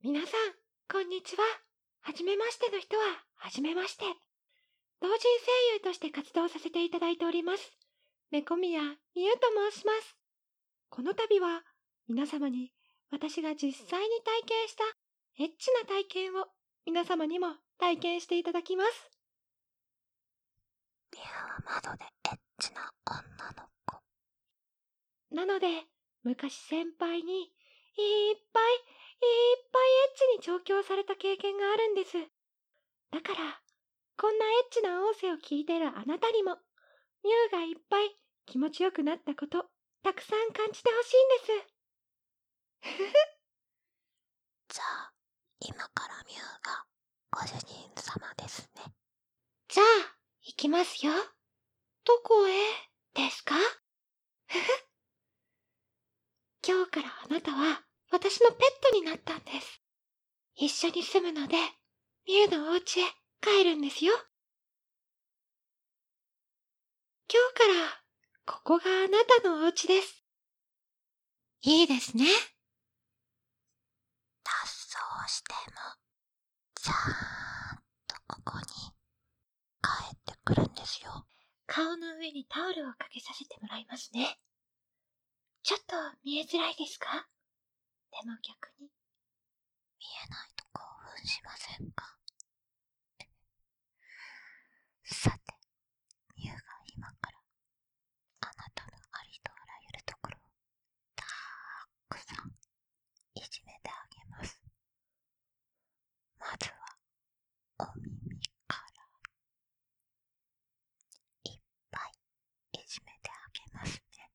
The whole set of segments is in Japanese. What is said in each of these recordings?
皆さん、こんにちは。はじめましての人は、はじめまして。同人声優として活動させていただいております。猫宮みゆと申します。この度は、皆様に私が実際に体験したエッチな体験を皆様にも体験していただきます。 ミュウは窓でエッチな女の子。 なので、昔先輩にいっぱいエッチに調教された経験があるんです。だから、こんなエッチな音声を聞いてるあなたにも、ミュウがいっぱい気持ちよくなったこと、たくさん感じてほしいんです。ふふ。 じゃあ、今からミュウがご主人様ですね。 じゃあ、行きますよ。どこへですか？ふふ。今日からあなたは私のペットになったんです。一緒に住むので、ミュウのお家へ帰るんですよ。今日からここがあなたのお家です。いいですね。 脱走しても、ちゃーんとここに帰ってくるんですよ。 顔の上にタオルをかけさせてもらいますね。ちょっと見えづらいですか？でも逆に。 見えないと興奮しませんか？さて、ミュウが今からあなたのありとあらゆるところをたくさんいじめてあげます。まずはお耳からいっぱいいじめてあげますね。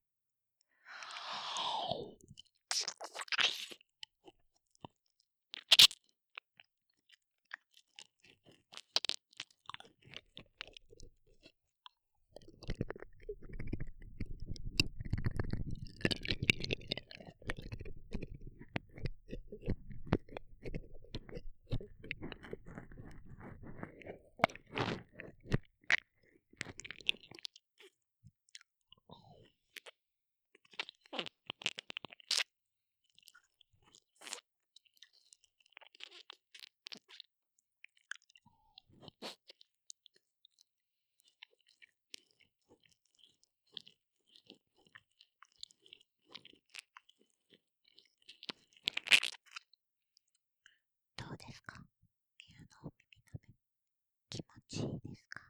どうですか？ミュウのお耳の目、気持ちいいですか？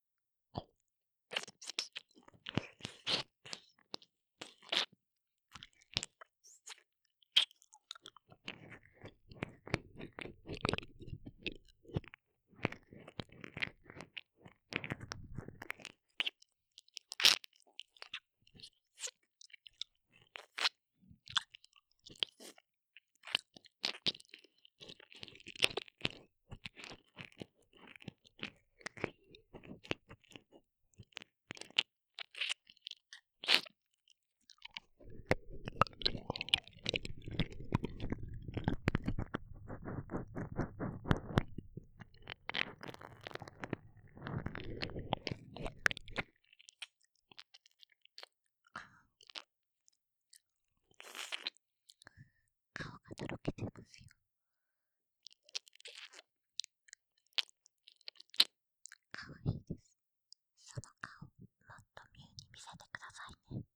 顔がとろけてますよ。かわいいです。その顔、もっとミュウに見せてくださいね。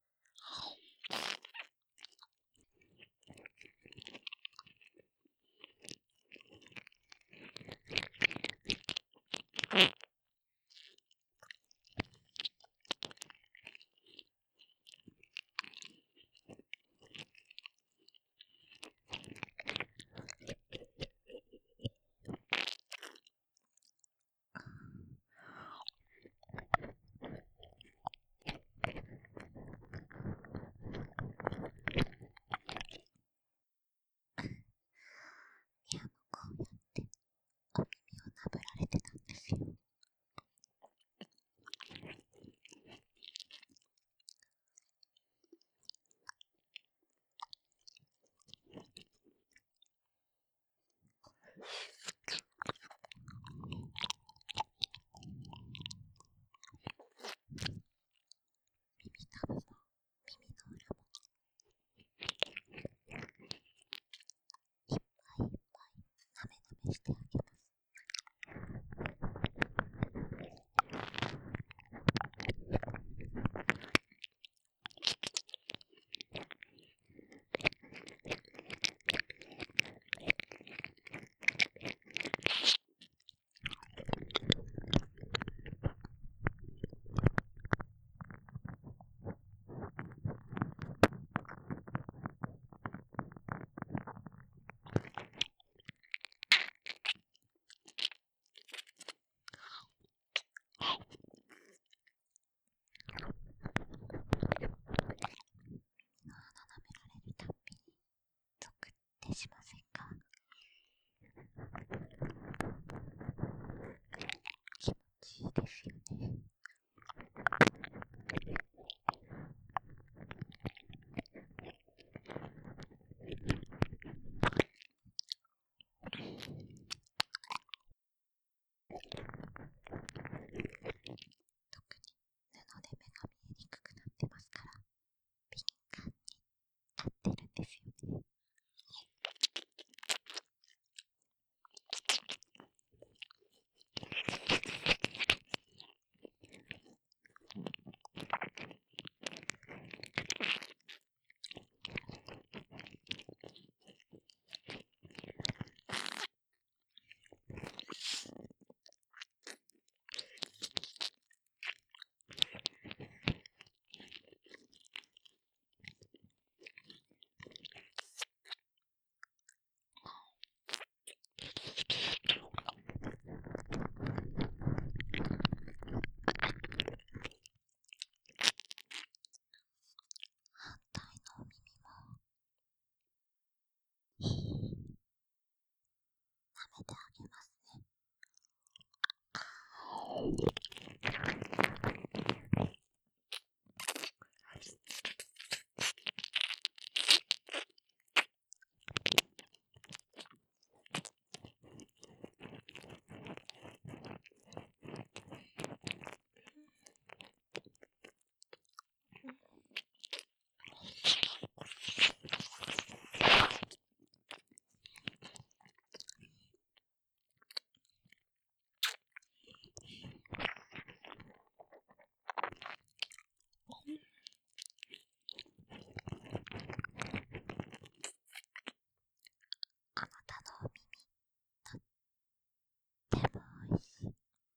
ミュウもこうやってお耳をなぶられてたんですよ。耳たぶも耳の裏もいっぱいいっぱいしてあげます。しませんか？気持ちいいですよね。特に布で目が見えにくくなってますから、敏感に合ってるんですよね。反対のお耳も舐めてあげますね。あなたのお耳、とっても美味しい。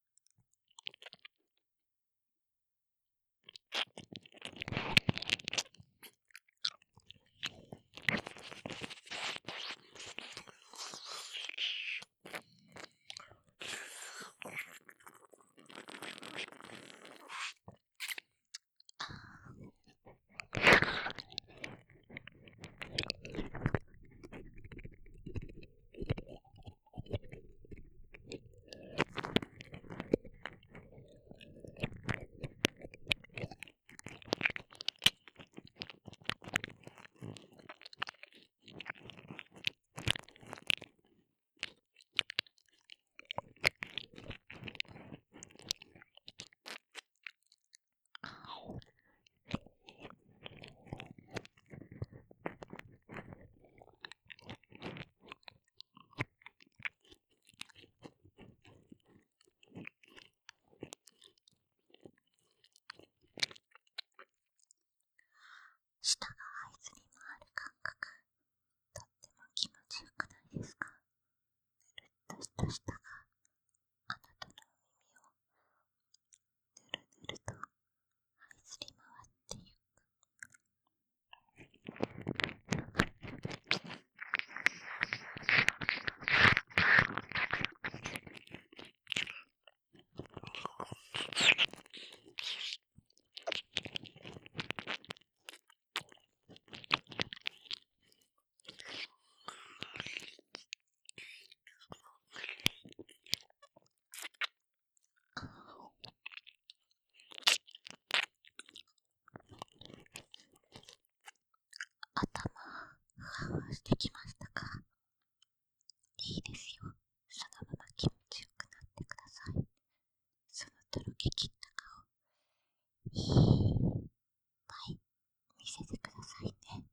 舌が這いずり回る感覚、とっても気持ちよくないですか？ぬるっとした舌があなたのお耳をぬるぬると這いずり回ってゆく。頭、ふわふわしてきましたか？いいですよ。そのまま気持ちよくなってください。そのとろけきった顔、いっぱい見せてくださいね。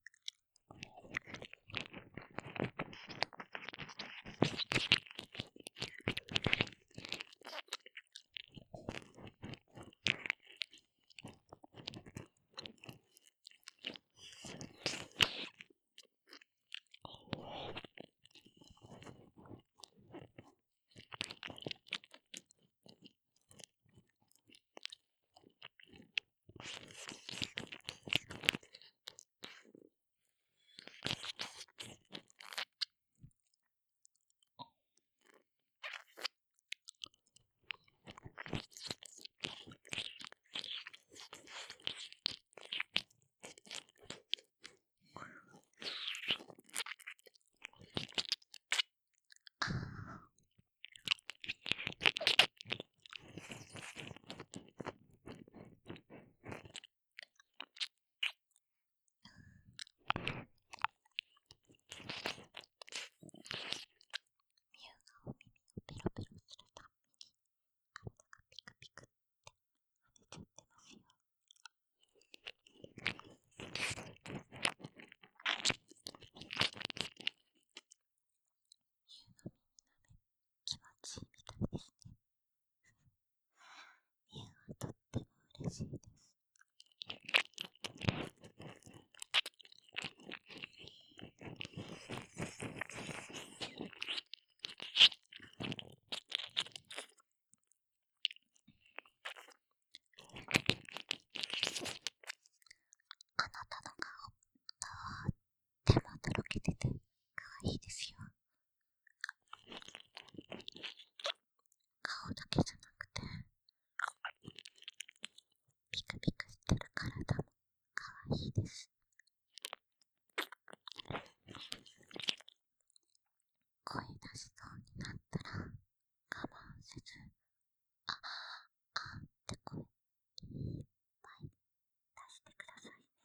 出しそうになったら我慢せず、あって声いっぱい出してくださいね。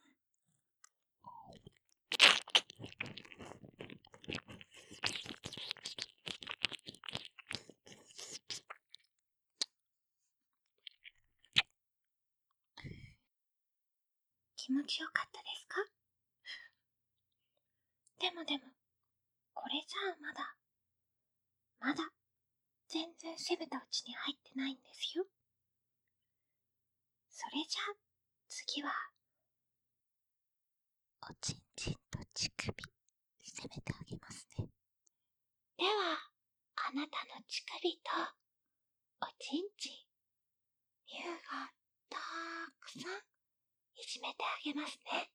気持ちよかったですか？でも、これじゃあまだ、全然攻めたうちに入ってないんですよ。それじゃあ、次は、 おちんちんと乳首、攻めてあげますね。 では、あなたの乳首と、おちんちん、乳がたくさん、いじめてあげますね。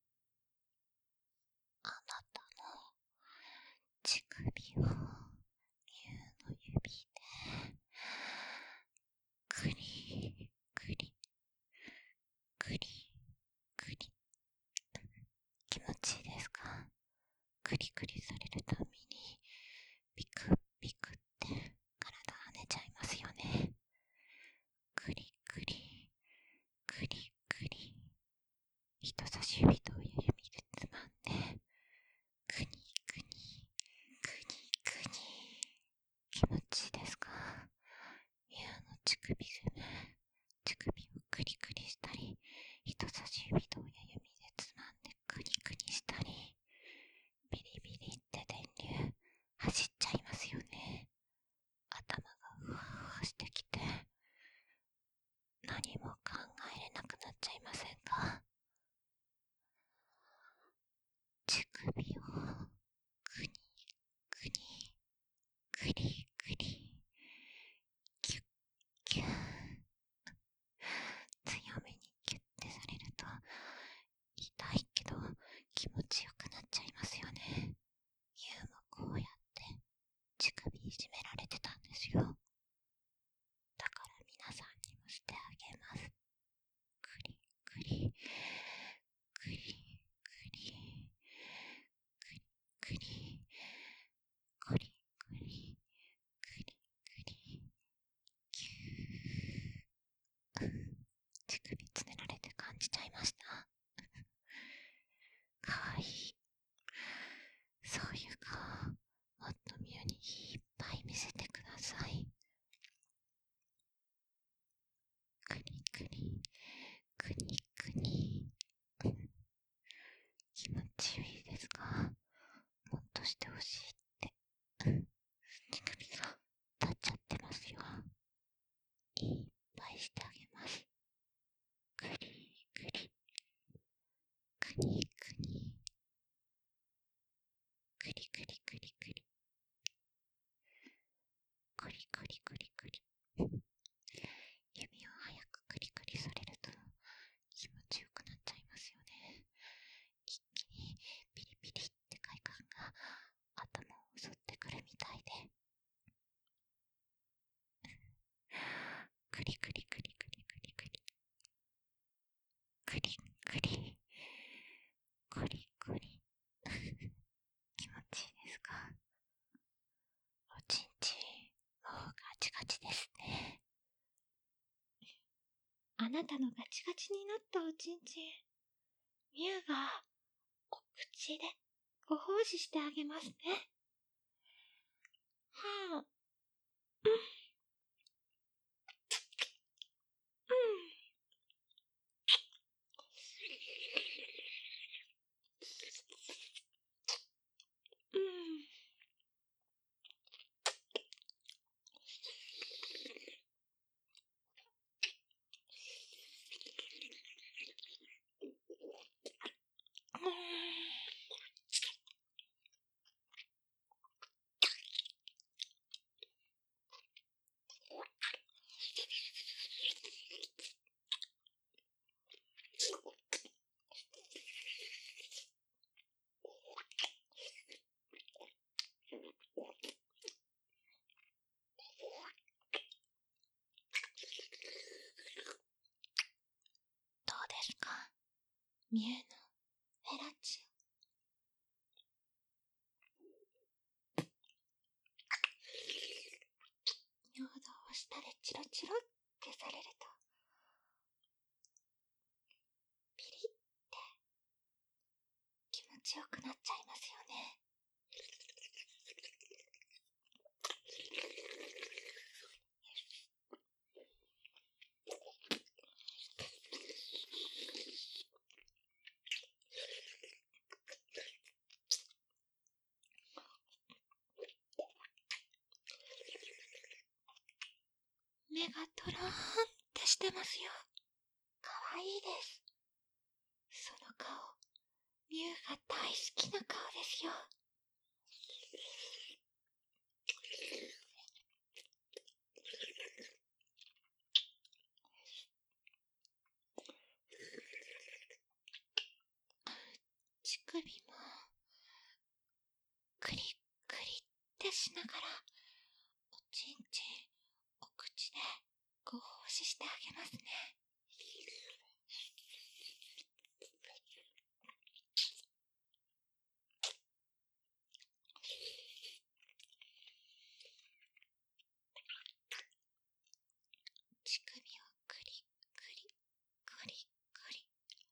あなたの乳首を乳の指でクリクリクリクリ、気持ちいいですか？クリクリされるたびにピクピクって体跳ねちゃいますよね。クリクリクリクリ、人差し指と親指でつまんでクニクニクニクニ、気持ちいいですか？ミュウの乳首をクリクリしたり、人差し指と親指でつまんでクニクニしたり、ビリビリって電流走っちゃいますよね。頭がふわふわしてきて何も考えれなくなっちゃいませんか？乳首をクニクニクリクリキュッキュッ、強めにキュッてされると痛いけど気持ちよくなっちゃいますよね。ユウもこうやって乳首いじめられてたんですよ。だから皆さんにもしてあげます。クリクリクリクリクリクリクリクリクリクリキュー、乳首つねられて感じちゃいました。かわいい。そういう顔もっとミュウにいっぱい見せてください。クリクリクニクニ、気持ちいいですか？もっとしてほしいって。乳首が立っちゃってますよ。いっぱいしてあげます。クリクリクニクニクリクリクリクリクリクリクリクリ、指を早くクリクリされると気持ちよくなっちゃいますよね。一気にピリピリって快感が頭を襲ってくるみたいで、クリクリクリクリクリクリクリクリクリクリ気持ちいいですか？おちんちもうガチガチですね。 あなたのガチガチになったおちんちん、ミュウがお口でご奉仕してあげますね。はぁ、 スロックされると、ピリって気持ちよくなっちゃいますよね。目がトローンってしてますよ。かわいいです。その顔、ミュウが大好きな顔ですよ。乳首もクリックリってしながら、おちんちん、お口でご奉仕してあげますね。乳首をクリックリ、クリックリ。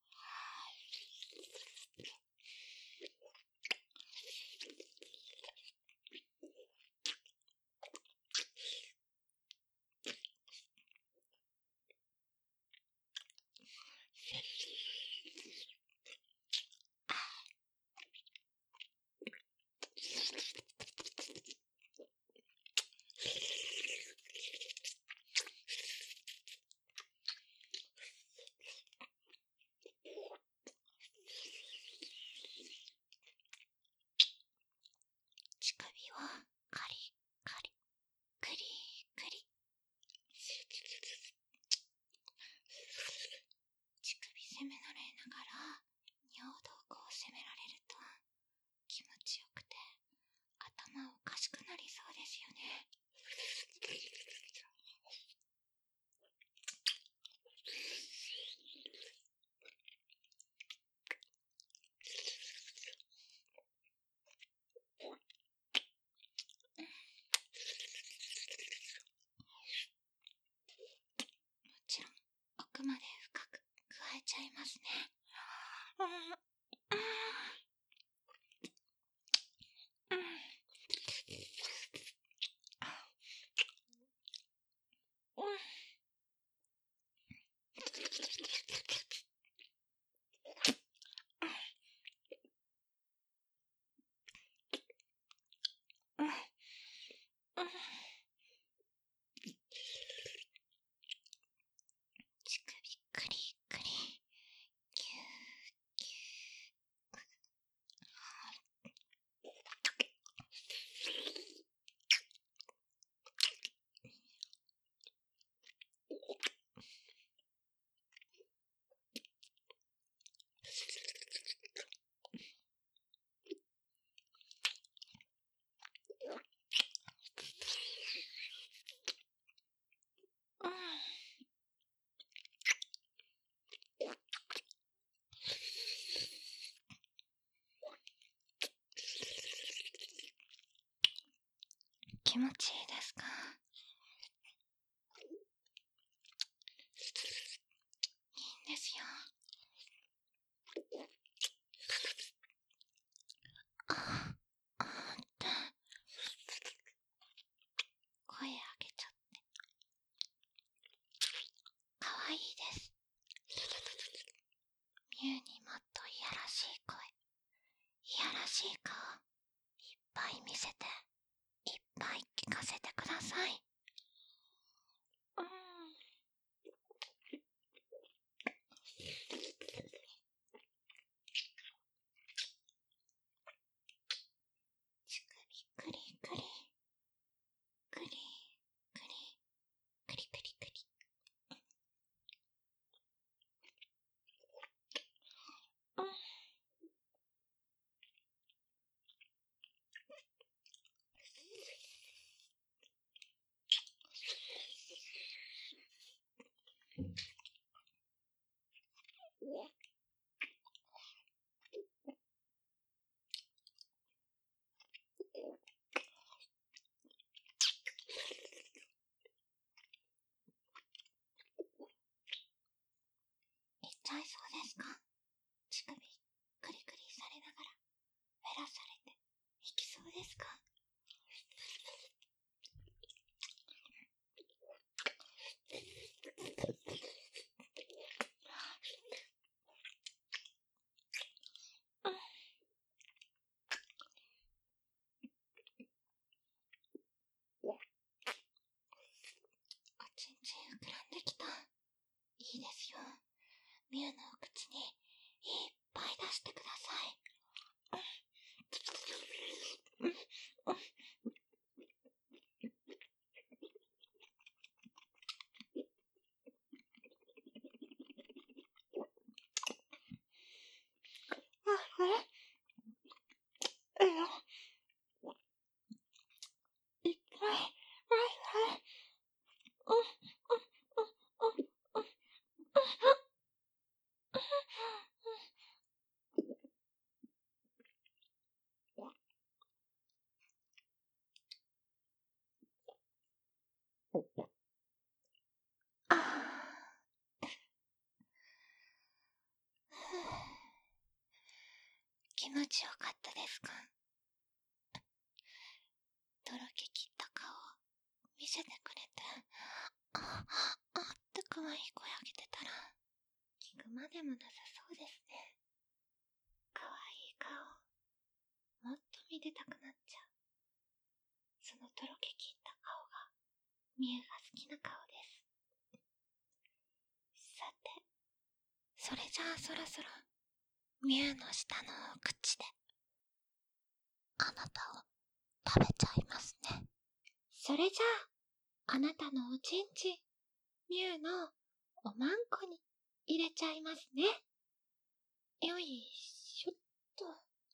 乳首をカリカリ、クリクリ。乳首攻められながら尿道口を攻められると気持ちよくて頭おかしくなりそうですよね。もちろん奥まで深く加えちゃいますね。乳首クリクリ、キューキュ気持ちいいですか？いいんですよ。って声上げちゃってかわいいです。ミュウにもっといやらしい声、いやらしい顔いっぱい見せて、いっぱい聞かせてください。 ミュウのお口にいっぱい出してください。気持ちよかったですか？とろけきった顔を見せてくれて、って可愛い声上げてたら、聞くまでもなさそうですね。可愛い顔、もっと見てたくなっちゃう。そのとろけきった顔が、ミュウが好きな顔です。さて、それじゃあそろそろ、ミュウの下のお口で、あなたを食べちゃいますね。それじゃあ、あなたのおちんちん、ミュウのおまんこに入れちゃいますね。よいしょっと。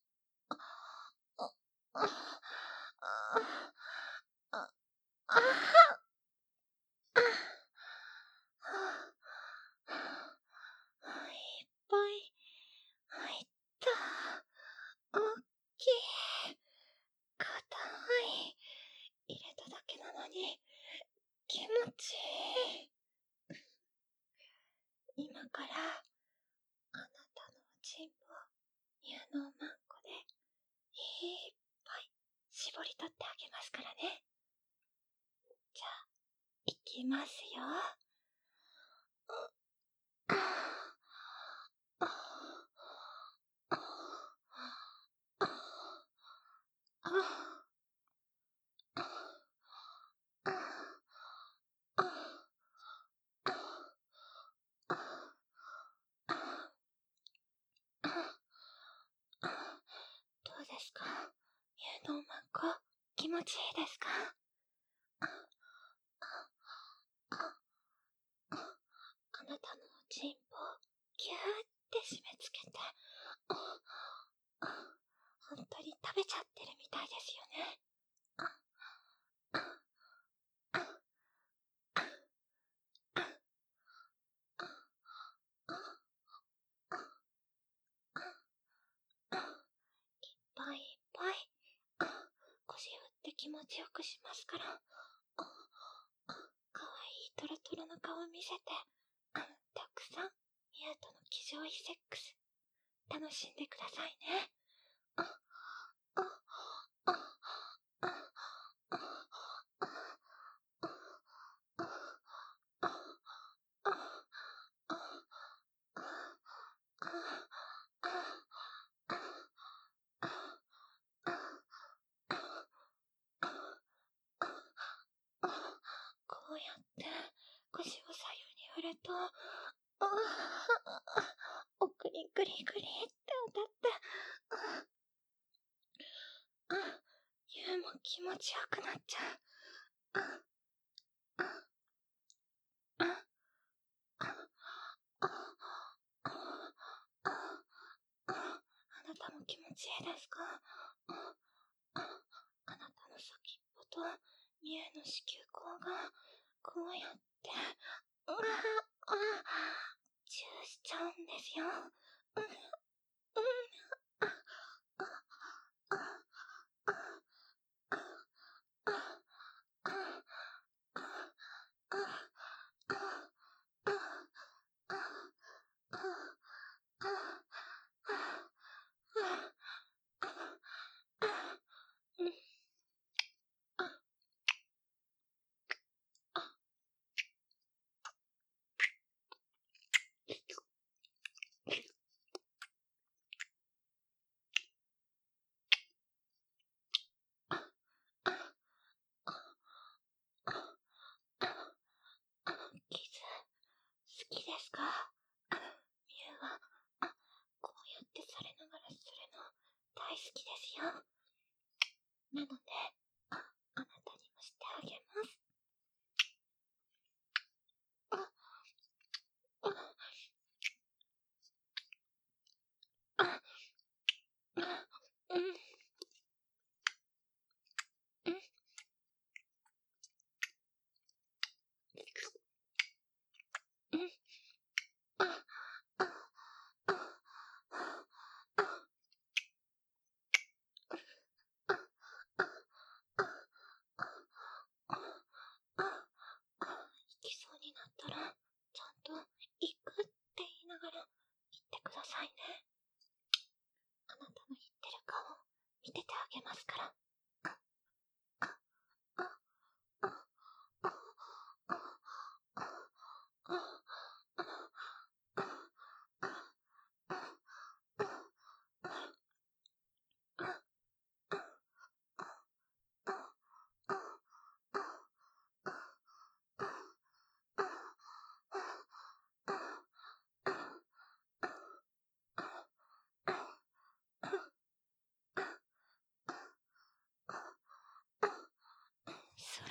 いっぱい入った。おっきい。硬い。入れただけなのに気持ちいい。今からあなたのおちんぽをミュウのおまんこでいっぱい絞り取ってあげますからね。じゃあ、いきますよ。どうですか？ミュウのおまんこ、気持ちいいですか？あなたのおちんぽをぎゅーって締め付けて、本当に食べちゃってるみたいですよね。いっぱいいっぱい腰振って気持ちよくしますから、かわいいトロトロの顔見せて、たくさんミュウとの気上位セックス楽しんでくださいね。こうやって腰を左右に振ると、奥にグリグリって当たって、ユウも気持ちよくなっちゃう。あなたも気持ちいいですか？あなたの先っぽとミュウの子宮口がこうやってチューしちゃうんですよ。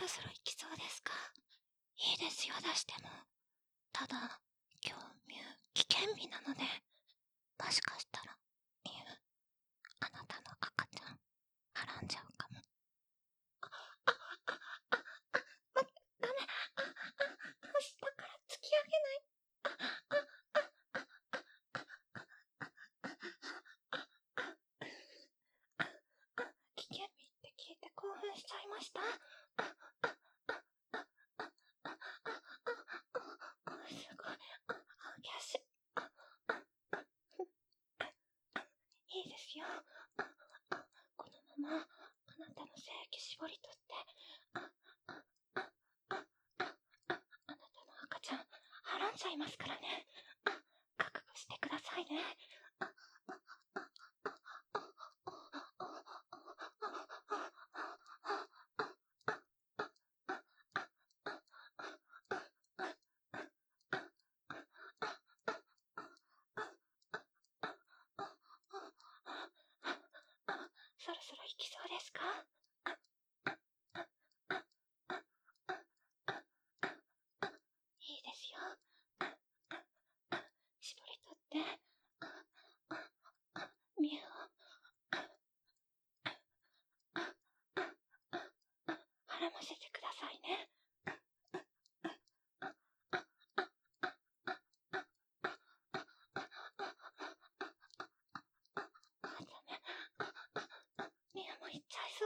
ろそろ行きそうですか？いいですよ、出しても。ただ、今日ミュウ危険日なので、もしかしたらミュウ、あなたの赤ちゃんはらんじゃうかも。 ダメ。下から突き上げない。危険日って聞いて興奮しちゃいました。すごい。キャッシュ。いいですよ。このままあなたの精液絞り取って、あなたの赤ちゃんはらんじゃいますからね。覚悟してくださいね。そろそろ行きそうですか？いいですよ。絞り取って、ミュウをはらませてくださいね。ミュウも行っちゃいそう。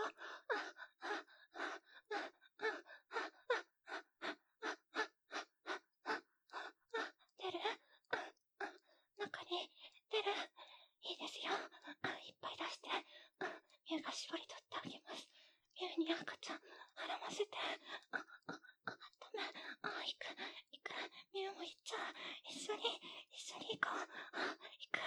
出る？中に出る？いいですよ。いっぱい出して、ミュウが絞り取ってあげます。ミュウに赤ちゃんはらませて。ダメ。行く。ミュウも行っちゃう。一緒に行こう。行く。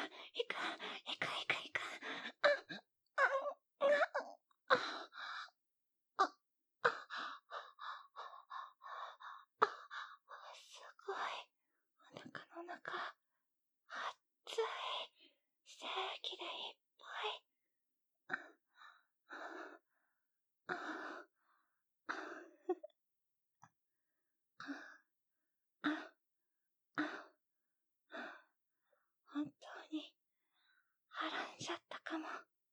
すごい。お腹の中、熱い。精液でいっぱい。本当にはらんじゃったかも。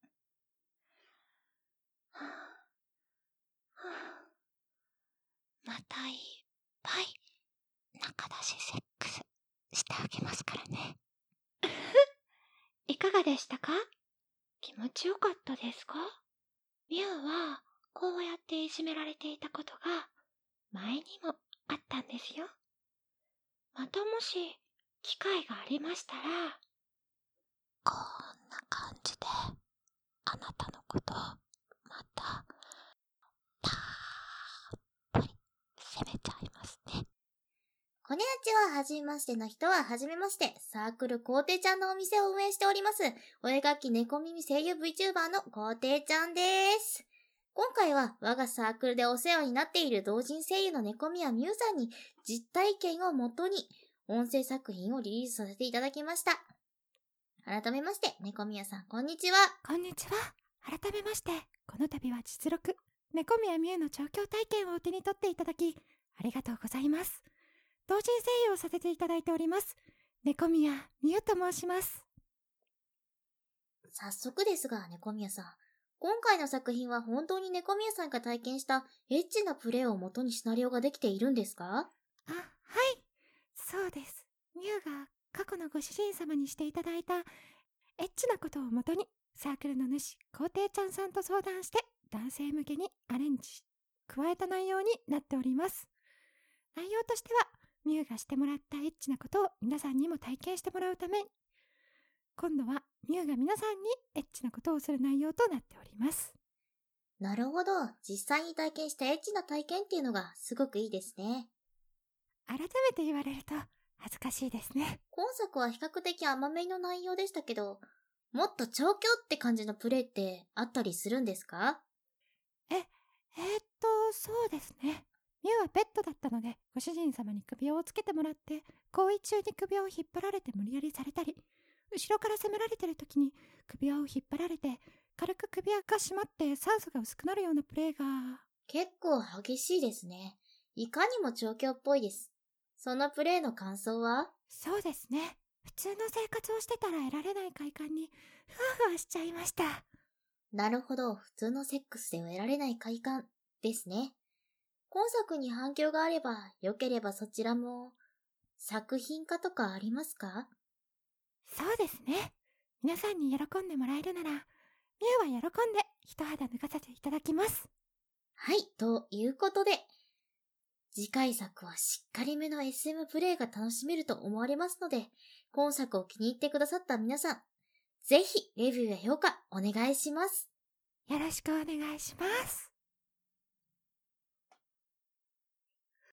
またいっぱい中出しセックスしてあげますからね。 いかがでしたか？気持ちよかったですか？ミュウはこうやっていじめられていたことが前にもあったんですよ。またもし機会がありましたら、 こんな感じであなたのことをまたたっぷり責めちゃいますね。こんにちは。はじめましての人ははじめまして。サークルコーテちゃんのお店を運営しております。お絵描き猫耳声優 VTuber のコーテちゃんです。今回は我がサークルでお世話になっている同人声優の猫宮美優さんに実体験をもとに音声作品をリリースさせていただきました。改めまして、猫宮さん、こんにちは。 こんにちは。改めまして、この度は実録、猫宮美優の調教体験をお手に取っていただき、ありがとうございます。同人声優をさせていただいております。猫宮美優と申します。 早速ですが、猫宮さん。今回の作品は本当に猫宮さんが体験したエッチなプレイを元にシナリオができているんですか？ はい。そうです。ミュウが過去のご主人様にしていただいたエッチなことをもとにサークルの主、コーテイちゃんさんと相談して男性向けにアレンジ、加えた内容になっております。内容としては、ミュウがしてもらったエッチなことを皆さんにも体験してもらうために、今度はミュウが皆さんにエッチなことをする内容となっております。 なるほど。実際に体験したエッチな体験っていうのがすごくいいですね。 改めて言われると恥ずかしいですね。 今作は比較的甘めの内容でしたけど、もっと調教って感じのプレイってあったりするんですか？ そうですね。ミュウはペットだったので、ご主人様に首輪をつけてもらって、行為中に首輪を引っ張られて無理やりされたり、後ろから攻められてる時に首輪を引っ張られて、軽く首輪が締まって酸素が薄くなるようなプレイが。 結構激しいですね。いかにも調教っぽいです。そのプレイの感想は？ そうですね。普通の生活をしてたら得られない快感にふわふわしちゃいました。 なるほど、普通のセックスでは得られない快感ですね。今作に反響があれば、良ければそちらも、作品化とかありますか？ そうですね。皆さんに喜んでもらえるなら、ミュウは喜んで一肌脱がせていただきます。 はい、ということで、次回作はしっかりめの SM プレイが楽しめると思われますので、今作を気に入ってくださった皆さん、ぜひレビューや評価お願いします。 よろしくお願いします。